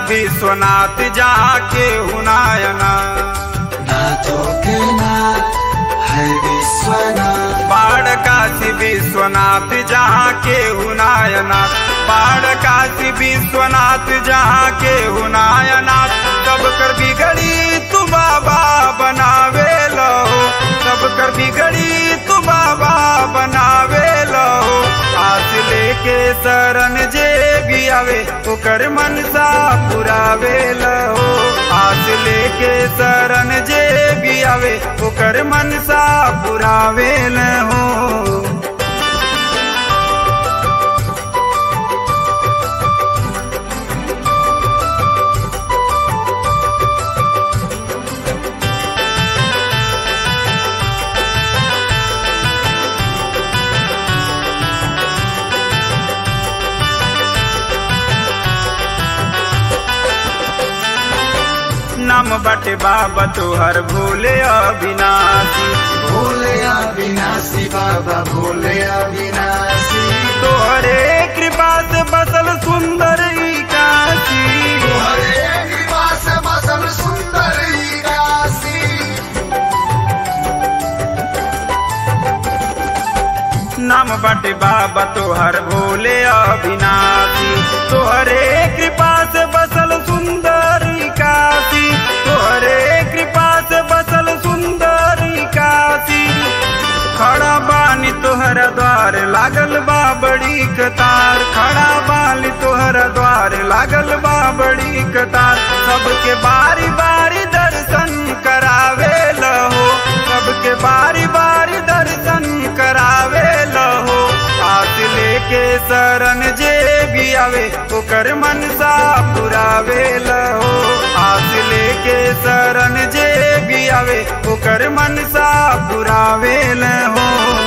विश्वनाथ जहाँ के हुनायना, नाथों के नाथ है विश्वनाथ। पहाड़ काशी विश्वनाथ जहाँ के हुनायना, पहाड़ काशी विश्वनाथ जहाँ के हुनायना। सब कर बिगड़ी तू बाबा बनावे लो, सब कर बिगड़ी तू बाबा बनावे लो। आस लेके शरण जे भी आवे ओकर मनसा पुरावे लो, आस लेके शरण जे भी आवे ओकर मनसा पुरावे लो। नाम बाटे बाबा तोहर भोले अविनाशी, भोले अविनाशी बाबा भोले अविनाशी। तोहरे कृपा से बसल सुंदर ई काशी, तोहरे कृपा से बसल सुंदर ई काशी। नाम बाटे बाबा तोहर भोले अविनाशी, तोहरे कृपा से बसल सुंदर ई काशी, तोहरे कृपा से बसल सुंदर ई काशी। खड़ा बानी तोहरा द्वार लागल बा बड़ी कतार, खड़ा बानी तोहरा द्वार लागल बा बड़ी कतार। सबके बारी बारी दर्शन करावे लहो, सबके बारी बारी दर्शन करावे लहो। आस लेके शरण जे भी आवे ओकर मनसा पुरावे लहो, आस लेके शरण जे भी आवे ओकर मनसा पुरावे लहो।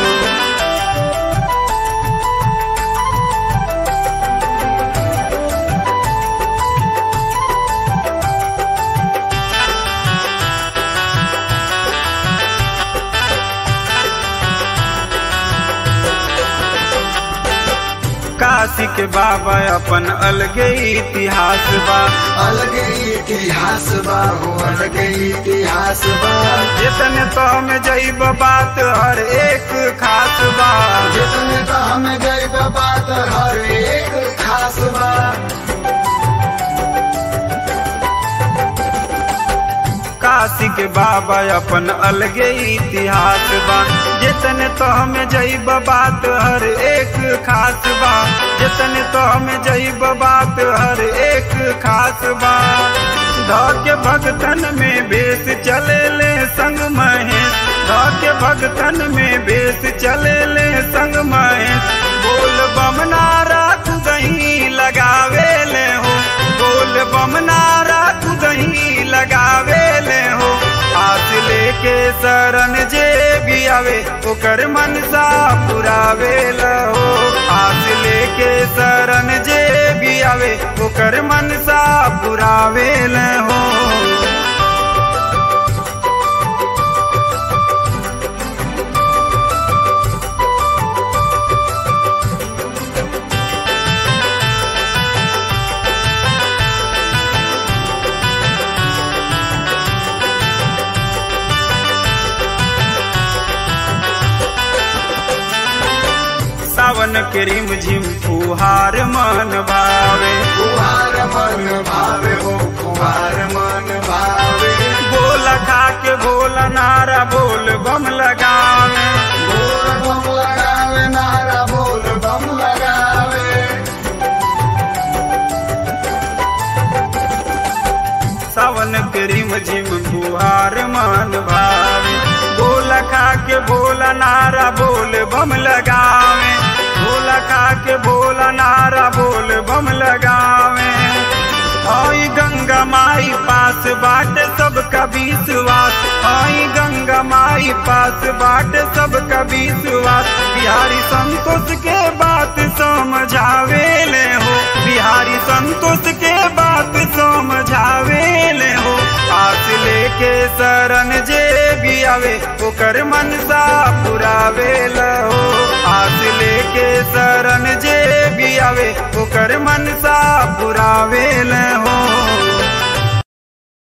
काशी के बाबा अपन अलगे इतिहास बा, अलगे इतिहास बा हो अलगे इतिहास बा। जितने तो में जैब बात हर एक खास बा, जितने तो हमें गई बात हर एक खास बा। काशी के बाबा अपन अलगे इतिहास बा, जितने तो हमें जैब बात हर एक खास बा, जितने तो हमें जैब बात हर एक खास बा। धौके भगतन में बेस चले ले संग महेश, धौके भगतन में बेस चले ले संग महेश। बोल बम नारा दही लगावे ले हो, बोल बम नारा दही लगावे ले हो। आस लेके शरण जे भी आवे ओकर मनसा पुरावे लहो, आस लेके शरण जे भी आवे ओकर मनसा पुरावे लहो। सावन के रिम झिम फुहार मन भावे, फुहार मन भावे हो फुहार मन भावे। बोल खा के बोल नारा बोल बम लगावे, बोल बम लगावे नारा बोल बम लगावे। सावन के रिम झिम फुहार मन भावे, बोल खा के बोल नारा बोल बम लगावे, बोल खा के बोल नारा बोल बम लगावे। आई गंगा माई पास बाट सबका विश्वास, आई गंगा माई पास बाट सबका विश्वास। बिहारी संतोष के बात समझावे ले हो, बिहारी संतोष के बात समझावे ले हो। आस लेके शरण जे भी आवे ओकर मनसा पुरावे लहो, आस लेके शरण जे भी आवे ओकर मनसा पुरावे लहो।